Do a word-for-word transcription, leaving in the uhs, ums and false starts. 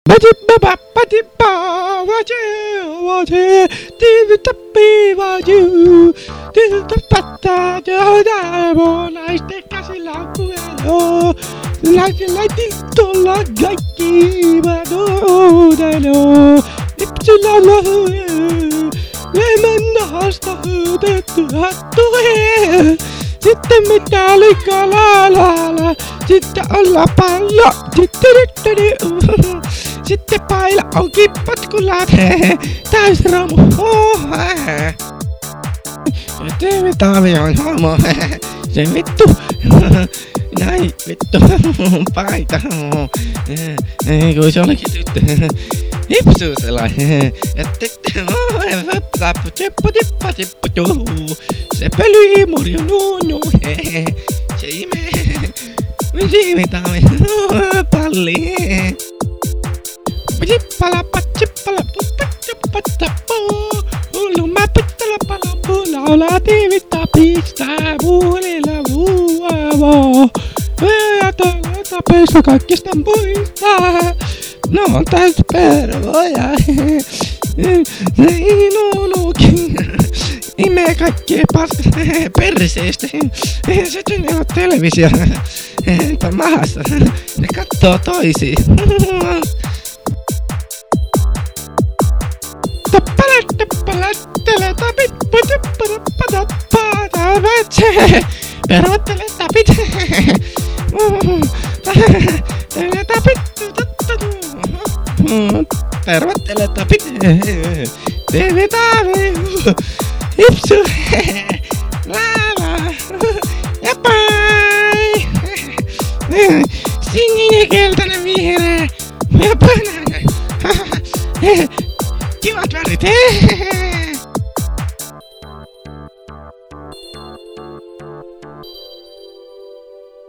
Naisten käsillä on kuvelo. Laitin tuolla kaikki vadoudelo. Ipsillä on lahuja. Lemän nahasta hyytetty hattu. Sitten mitä liikaa la la la. Sitten olla pallo. Sitten Sitten paila on kippat kun lähtee. Täys romu. Teemme Taavi on homo. Se vittu. Näin vittu. Paita. Ei kun se olikin tyttö. Hipsuu sellainen. Tippu tippa tippu tuu. Se pöly murju nuunu. Se imee. Siimi Taavi. Palli. Chippalappa chippalappa chippatappo. Hullu mä pittala palappu. Laulaa tiivittaa pistää vuolilla vuovoo. Ajatella peistä kaikista muista. No on täys pervoja. Niin nunukin. Imee kaikkea paskaa perseestä. Se ei ole televisio. Entä mahassa. Ne kattoo toisiin. Tappale tappale tele tapit putippa tappa tappa. Perottele tapit. Tele tapit. Tervettele tapit. Teemme Taavi. Hipsu. Lala. Ja pai. Sininen, keltainen, vihreä. Ja punainen. Kivat värit.